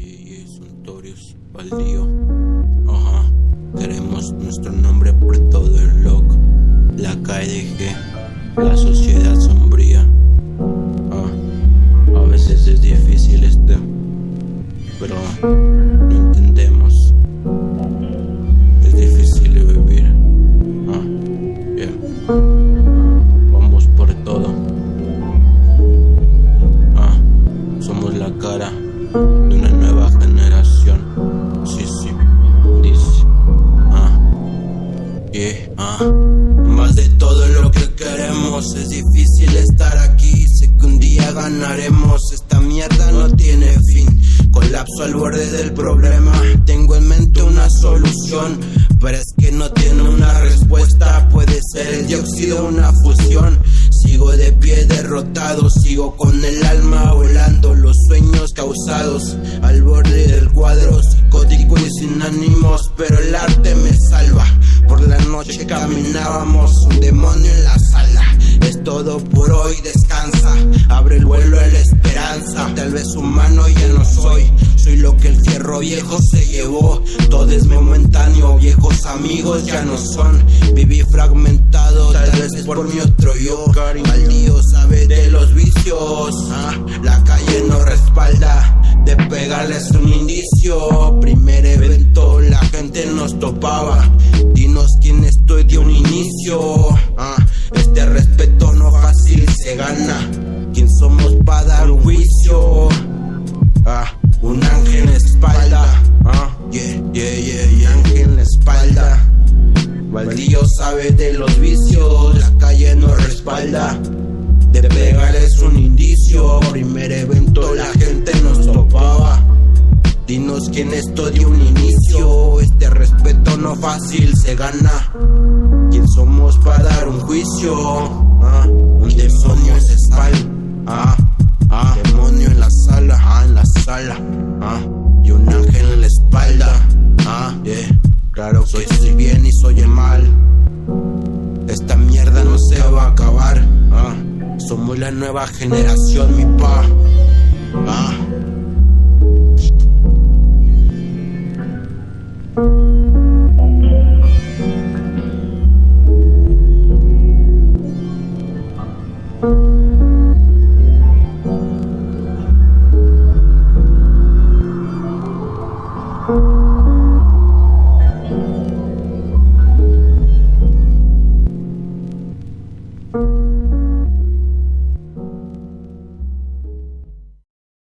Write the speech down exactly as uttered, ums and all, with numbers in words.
yeah, Suntorius, baldío. Ajá, queremos nuestro nombre por todo el log. La K D G, la sociedad sombría. Ah, a veces es difícil este, pero no entendemos. Es difícil vivir. Ah, yeah. Vamos por todo. Ah, somos la cara de una nueva generación. Sí, sí, dice. Ah, yeah, ah. Más de todo lo que queremos. Es difícil estar aquí. Sé que un día ganaremos. Esta mierda no tiene fin. Colapso al borde del problema. Tengo en mente una solución, pero es que no tiene una respuesta. Puede ser el dióxido una fusión. Sigo de pie derrotado, sigo con el alma volando. Los sueños causados al borde del cuadro, psicótico y sin ánimos, pero el arte me salva. Por la noche caminábamos, un demonio en la sala. Es todo por hoy, descansa. Abre el vuelo a la esperanza. Tal vez humano ya no soy. Soy lo que el fierro viejo se llevó. Todo es momentáneo, viejos amigos ya no son. Viví fragmentado, tal vez es por mi otro yo. Baldío sabe de los vicios. Ah, la calle no respalda. De pegarles un indicio. Primer evento, la gente nos topaba. Dinos quién estoy de un inicio. Ah, este respeto no fácil se gana. ¿Quién somos para dar un juicio? Ah, un ángel en la espalda. Ah, yeah, yeah, yeah, yeah. Ángel en la espalda. Baldío sabe de los vicios. La calle no respalda. De pegarles un indicio. Primer evento, la gente nos topaba. Dinos quién esto de un inicio. Este respeto no fácil se gana. ¿Quién somos para dar un juicio? Ah, un demonio en la espalda. Ah, ah, demonio en la sala. Ah, en la sala. Ah, y un ángel en la espalda. Ah, yeah. Claro que soy bien y soy el mal. Esta mierda no se va a acabar. Ah, somos la nueva generación, mi pa. Ah. Thank you.